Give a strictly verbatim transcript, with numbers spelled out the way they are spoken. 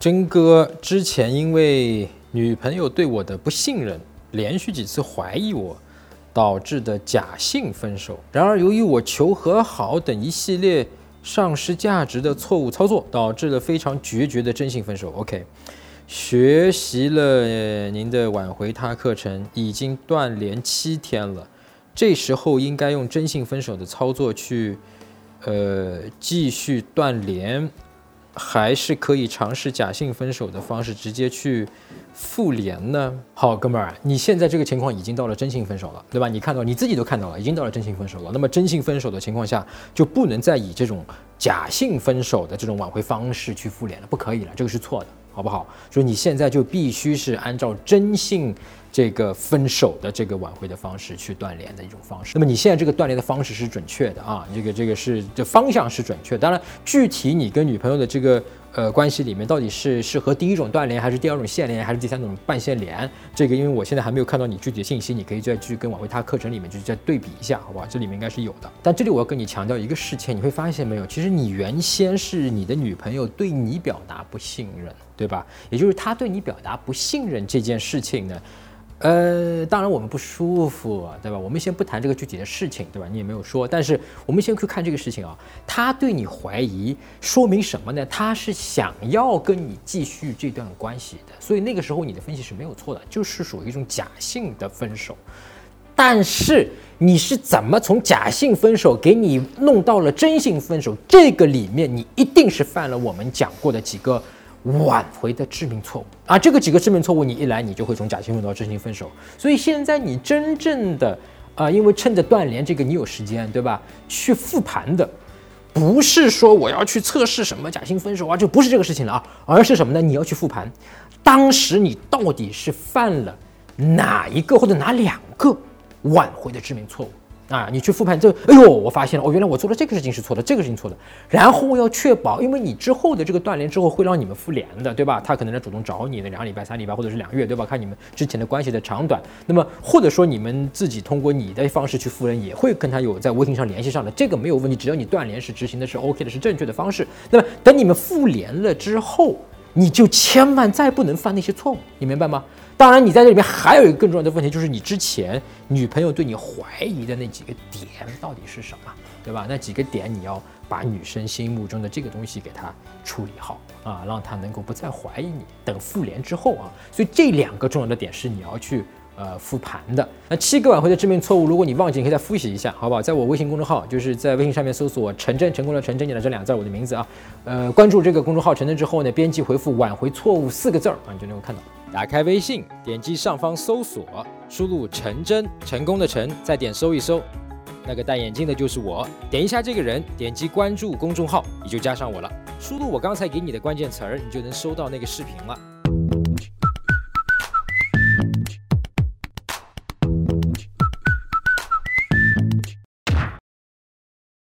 真哥之前因为女朋友对我的不信任，连续几次怀疑我，导致的假性分手。然而，由于我求和好等一系列丧失价值的错误操作，导致了非常决绝的真性分手。OK， 学习了您的挽回他课程，已经断联七天了，这时候应该用真性分手的操作去，呃，继续断联。还是可以尝试假性分手的方式，直接去复联呢？好，哥们儿，你现在这个情况已经到了真性分手了，对吧？你看到你自己都看到了，已经到了真性分手了。那么真性分手的情况下，就不能再以这种假性分手的这种挽回方式去复联了，不可以了，这个是错的，好不好？所以你现在就必须是按照真性这个分手的这个挽回的方式去断联的一种方式。那么你现在这个断联的方式是准确的啊，这个这个是这方向是准确的。当然，具体你跟女朋友的这个呃关系里面到底是适合第一种断联，还是第二种线联，还是第三种半线联，这个因为我现在还没有看到你具体的信息，你可以再去跟挽回他课程里面去再对比一下，好不好？这里面应该是有的。但这里我要跟你强调一个事情，你会发现没有，其实你原先是你的女朋友对你表达不信任，对吧？也就是她对你表达不信任这件事情呢。呃，当然我们不舒服，对吧？我们先不谈这个具体的事情，对吧？你也没有说，但是我们先去看这个事情啊。他对你怀疑，说明什么呢？他是想要跟你继续这段关系的，所以那个时候你的分析是没有错的，就是属于一种假性的分手。但是你是怎么从假性分手给你弄到了真性分手？这个里面你一定是犯了我们讲过的几个挽回的致命错误啊！这个几个致命错误，你一来你就会从假性分手到真性分手。所以现在你真正的啊、呃，因为趁着断联这个你有时间，对吧？去复盘的，不是说我要去测试什么假性分手啊，就不是这个事情了啊，而是什么呢？你要去复盘，当时你到底是犯了哪一个或者哪两个挽回的致命错误？啊，你去复盘这，哎呦，我发现了，哦，原来我做的这个事情是错的，这个事情错的。然后要确保，因为你之后的这个断联之后会让你们复联的，对吧？他可能来主动找你的两礼拜、三礼拜，或者是两个月，对吧？看你们之前的关系的长短。那么或者说你们自己通过你的方式去复联，也会跟他有在微信上联系上的，这个没有问题。只要你断联是执行的是 OK 的，是正确的方式。那么等你们复联了之后，你就千万再不能犯那些错误，你明白吗？当然，你在这里面还有一个更重要的问题，就是你之前女朋友对你怀疑的那几个点到底是什么，对吧？那几个点你要把女生心目中的这个东西给她处理好啊，让她能够不再怀疑你。等复联之后啊，所以这两个重要的点是你要去呃复盘的。那七个挽回的致命错误，如果你忘记，你可以再复习一下，好不好？在我微信公众号，就是在微信上面搜索“陈真”，成功的陈，真点的这两字，我的名字啊，呃，关注这个公众号陈真之后呢，编辑回复“挽回错误”四个字啊，你就能够看到。打开微信，点击上方搜索，输入陈真，成功的陈，再点搜一搜，那个戴眼镜的就是我，点一下这个人，点击关注公众号，你就加上我了。输入我刚才给你的关键词儿，你就能收到那个视频了。